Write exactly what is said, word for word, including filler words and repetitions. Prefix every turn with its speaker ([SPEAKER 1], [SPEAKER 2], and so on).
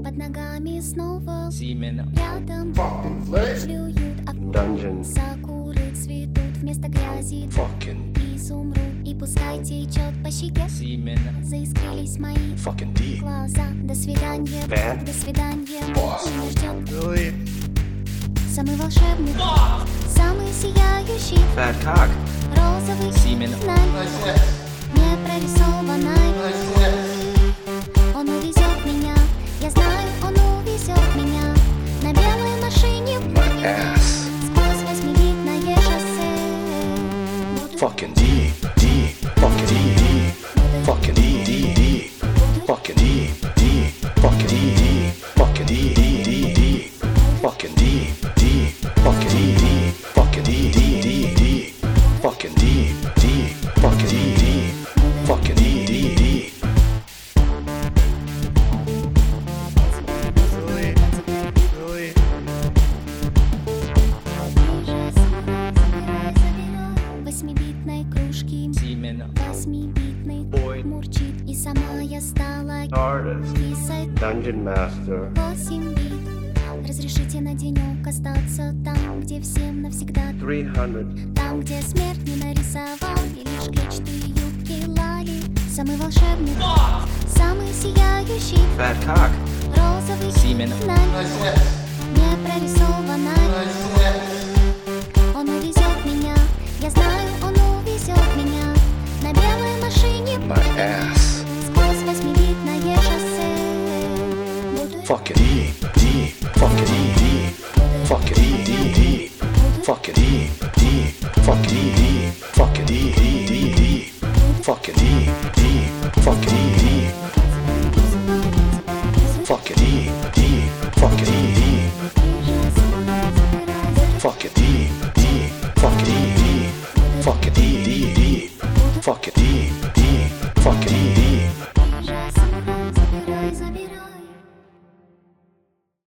[SPEAKER 1] Под ногами снова
[SPEAKER 2] Semen.
[SPEAKER 1] рядом плюют, а
[SPEAKER 3] Dungeon.
[SPEAKER 1] сакуры цветут вместо грязи.
[SPEAKER 3] Fucking,
[SPEAKER 1] Изумруд, и пускай течет по щеке.
[SPEAKER 2] Semen.
[SPEAKER 1] Заискрились мои
[SPEAKER 3] fucking deep.
[SPEAKER 1] глаза. До свидания,
[SPEAKER 3] Bad.
[SPEAKER 1] до свидания.
[SPEAKER 3] Boss.
[SPEAKER 1] Меня ждет
[SPEAKER 3] Really?
[SPEAKER 1] самый волшебный, самый сияющий,
[SPEAKER 3] Fat cock.
[SPEAKER 1] розовый
[SPEAKER 2] Semen.
[SPEAKER 1] знамя, не прорисованной. Он увезет меня, я знаю, он увезет меня на белой машине
[SPEAKER 3] My ass.
[SPEAKER 1] сквозь восьмибитное шоссе. Буду
[SPEAKER 3] Fucking deep, deep, fucking deep, deep, fucking deep, deep, deep, fucking deep, deep, fucking deep, deep, fucking deep, deep, deep, deep, fucking deep, deep, fucking deep, deep, fucking deep, deep, deep, deep, fucking deep, deep, fucking deep, deep, fucking deep, deep, deep. Really, really.
[SPEAKER 1] восьмибитной кружки,
[SPEAKER 2] Semen.
[SPEAKER 1] восьмибитный
[SPEAKER 3] Boy.
[SPEAKER 1] мурчит, и сама я стала
[SPEAKER 3] Artist.
[SPEAKER 1] кисой.
[SPEAKER 3] Dungeon Master.
[SPEAKER 1] Восемь бит. Разрешите на денек остаться там, где всем навсегда.
[SPEAKER 3] three hundred.
[SPEAKER 1] Там, где смерть не нарисовал, и лишь клетчатые юбки лали. Самый волшебный, самый сияющий,
[SPEAKER 3] Fat cock.
[SPEAKER 1] розовый
[SPEAKER 2] Semen.
[SPEAKER 1] знамя, не прорисованной. Он увезет меня, я знаю, он увезет меня на белой машине
[SPEAKER 3] My ass.
[SPEAKER 1] сквозь восьмибитное шоссе. Буду
[SPEAKER 3] Fucking deep, deep, fucking deep, deep, fucking deep, deep, deep, fucking deep, deep, fucking deep, deep, fucking deep, deep, deep, deep, fucking deep, deep, fucking deep, deep, fucking deep, deep, fucking deep, deep, fucking deep, deep, fucking deep, deep, fucking deep, deep, deep, fucking deep, deep, fucking deep, deep.